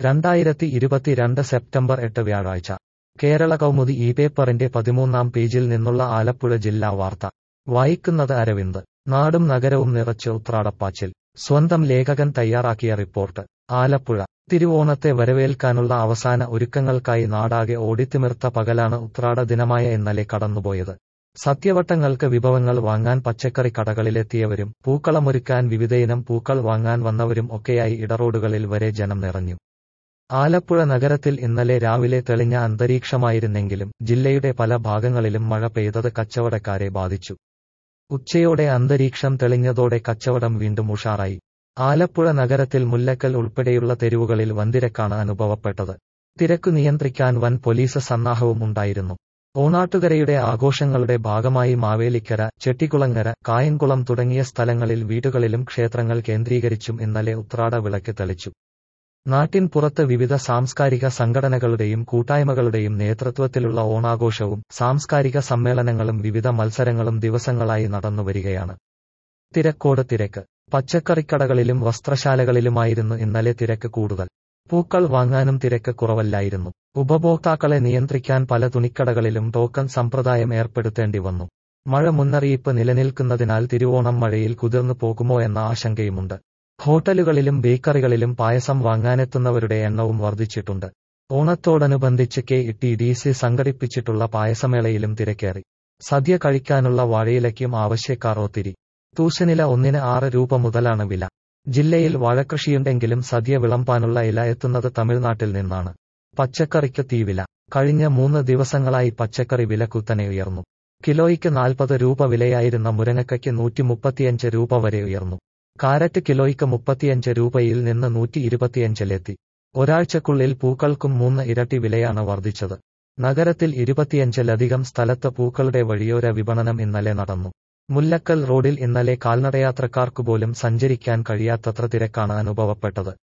2022 September 8 വ്യാഴാഴ്ച കേരള കൗമുദി ഈ പേപ്പറിന്റെ 13-ാം പേജിൽ നിന്നുള്ള ആലപ്പുഴ ജില്ലാ വാർത്ത വായിക്കുന്നത് അരവിന്ദ്. നാടും നഗരവും നിറച്ച് ഉത്രാടപ്പാച്ചിൽ. സ്വന്തം ലേഖകൻ തയ്യാറാക്കിയ റിപ്പോർട്ട്. ആലപ്പുഴ. തിരുവോണത്തെ വരവേൽക്കാനുള്ള അവസാന ഒരുക്കങ്ങൾക്കായി നാടാകെ ഓടിത്തിമിർത്ത പകലാണ് ഉത്രാട ദിനമായ ഇന്നലെ കടന്നുപോയത്. സദ്യവട്ടങ്ങൾക്ക് വിഭവങ്ങൾ വാങ്ങാൻ പച്ചക്കറി കടകളിലെത്തിയവരും പൂക്കളമൊരുക്കാൻ വിവിധയിനം പൂക്കൾ വാങ്ങാൻ വന്നവരും ഒക്കെയായി ഇടറോഡുകളിൽ വരെ ജനം നിറഞ്ഞു. ആലപ്പുഴ നഗരത്തിൽ ഇന്നലെ രാവിലെ തെളിഞ്ഞ അന്തരീക്ഷമായിരുന്നെങ്കിലും ജില്ലയുടെ പല ഭാഗങ്ങളിലും മഴ പെയ്തത് കച്ചവടക്കാരെ ബാധിച്ചു. ഉച്ചയോടെ അന്തരീക്ഷം തെളിഞ്ഞതോടെ കച്ചവടം വീണ്ടും ഉഷാറായി. ആലപ്പുഴ നഗരത്തിൽ മുല്ലക്കൽ ഉൾപ്പെടെയുള്ള തെരുവുകളിൽ വൻതിരക്കാണ് അനുഭവപ്പെട്ടത്. തിരക്കു നിയന്ത്രിക്കാൻ വൻ പോലീസ് സന്നാഹവും ഉണ്ടായിരുന്നു. ഓണാട്ടുകരയുടെ ആഘോഷങ്ങളുടെ ഭാഗമായി മാവേലിക്കര, ചെട്ടികുളങ്ങര, കായംകുളം തുടങ്ങിയ സ്ഥലങ്ങളിൽ വീടുകളിലും ക്ഷേത്രങ്ങൾ കേന്ദ്രീകരിച്ചും ഇന്നലെ ഉത്രാട വിളക്ക് തെളിച്ചു. നാട്ടിൻ പുറത്ത് വിവിധ സാംസ്കാരിക സംഘടനകളുടെയും കൂട്ടായ്മകളുടെയും നേതൃത്വത്തിലുള്ള ഓണാഘോഷവും സാംസ്കാരിക സമ്മേളനങ്ങളും വിവിധ മത്സരങ്ങളും ദിവസങ്ങളായി നടന്നുവരികയാണ്. തിരക്കോട് തിരക്ക്. പച്ചക്കറിക്കടകളിലും വസ്ത്രശാലകളിലുമായിരുന്നു ഇന്നലെ തിരക്ക് കൂടുതൽ. പൂക്കൾ വാങ്ങാനും തിരക്ക് കുറവല്ലായിരുന്നു. ഉപഭോക്താക്കളെ നിയന്ത്രിക്കാൻ പല തുണിക്കടകളിലും ടോക്കൺ സമ്പ്രദായം ഏർപ്പെടുത്തേണ്ടി വന്നു. മഴ മുന്നറിയിപ്പ് നിലനിൽക്കുന്നതിനാൽ തിരുവോണം മഴയിൽ കുതിർന്നു പോകുമോ എന്ന ആശങ്കയുമുണ്ട്. ഹോട്ടലുകളിലും ബേക്കറികളിലും പായസം വാങ്ങാനെത്തുന്നവരുടെ എണ്ണവും വർദ്ധിച്ചിട്ടുണ്ട്. ഓണത്തോടനുബന്ധിച്ച് KTDC സംഘടിപ്പിച്ചിട്ടുള്ള പായസമേളയിലും തിരക്കേറി. സദ്യ കഴിക്കാനുള്ള വാഴയിലയ്ക്കും ആവശ്യക്കാർ ഒത്തിരി. തൂശനില 1-ന് 6 രൂപ മുതലാണ് വില. ജില്ലയിൽ വാഴകൃഷിയുണ്ടെങ്കിലും സദ്യ വിളമ്പാനുള്ള ഇല എത്തുന്നത് തമിഴ്നാട്ടിൽ നിന്നാണ്. പച്ചക്കറിക്ക് തീവില. കഴിഞ്ഞ 3 ദിവസങ്ങളായി പച്ചക്കറി വില കുത്തനെ ഉയർന്നു. കിലോയ്ക്ക് 40 രൂപ വിലയായിരുന്ന മുരിങ്ങയ്ക്ക് 135 രൂപ വരെ ഉയർന്നു. കാരറ്റ് കിലോയ്ക്ക് 35 രൂപയിൽ നിന്ന് 125-ലെത്തി. ഒരാഴ്ചക്കുള്ളിൽ പൂക്കൾക്കും 3 ഇരട്ടി വിലയാണ് വർദ്ധിച്ചത്. നഗരത്തിൽ 25-ലധികം സ്ഥലത്ത് പൂക്കളുടെ വഴിയോര വിപണനം ഇന്നലെ നടന്നു. മുല്ലക്കൽ റോഡിൽ ഇന്നലെ കാൽനടയാത്രക്കാർക്കുപോലും സഞ്ചരിക്കാൻ കഴിയാത്തത്ര തിരക്കാണ് അനുഭവപ്പെട്ടത്.